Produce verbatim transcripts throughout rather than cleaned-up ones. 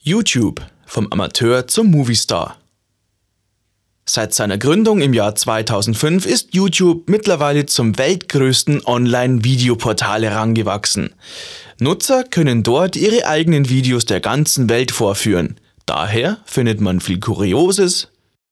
YouTube – vom Amateur zum Moviestar. Seit seiner Gründung im Jahr zweitausendfünf ist YouTube mittlerweile zum weltgrößten Online-Videoportal herangewachsen. Nutzer können dort ihre eigenen Videos der ganzen Welt vorführen. Daher findet man viel Kurioses,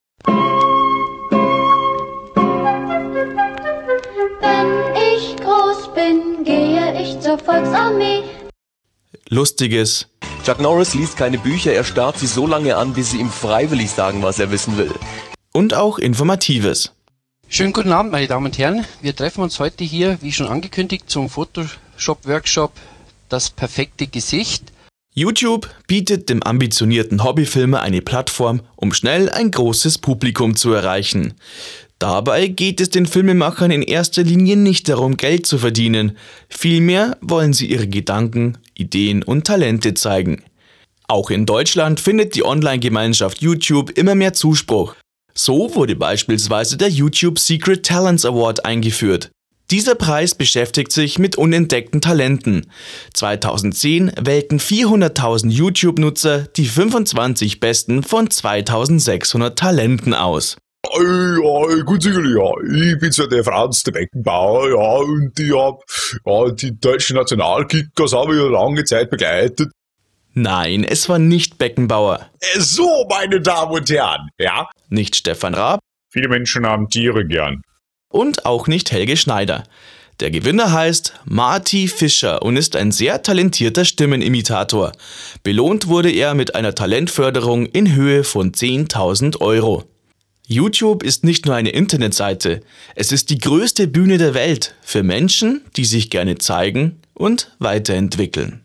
wenn ich groß bin, gehe ich zur Volksarmee. Lustiges Chuck Norris liest keine Bücher, er starrt sie so lange an, bis sie ihm freiwillig sagen, was er wissen will. und auch Informatives. Schönen guten Abend, meine Damen und Herren. Wir treffen uns heute hier, wie schon angekündigt, zum Photoshop-Workshop Das perfekte Gesicht. YouTube bietet dem ambitionierten Hobbyfilmer eine Plattform, um schnell ein großes Publikum zu erreichen. Dabei geht es den Filmemachern in erster Linie nicht darum, Geld zu verdienen. Vielmehr wollen sie ihre Gedanken, Ideen und Talente zeigen. Auch in Deutschland findet die Online-Gemeinschaft YouTube immer mehr Zuspruch. So wurde beispielsweise der YouTube Secret Talents Award eingeführt. Dieser Preis beschäftigt sich mit unentdeckten Talenten. zweitausendzehn wählten vierhunderttausend YouTube-Nutzer die fünfundzwanzig besten von zweitausendsechshundert Talenten aus. Ja, gut sicherlich, ja. Ich bin zwar der Franz, der Beckenbauer, ja, und ich hab ja, die deutschen Nationalkickers habe ich ja lange Zeit begleitet. Nein, es war nicht Beckenbauer, Äh, So, meine Damen und Herren, ja. nicht Stefan Raab Viele Menschen haben Tiere gern. und auch nicht Helge Schneider. Der Gewinner heißt Marty Fischer und ist ein sehr talentierter Stimmenimitator. Belohnt wurde er mit einer Talentförderung in Höhe von zehntausend Euro. YouTube ist nicht nur eine Internetseite, es ist die größte Bühne der Welt für Menschen, die sich gerne zeigen und weiterentwickeln.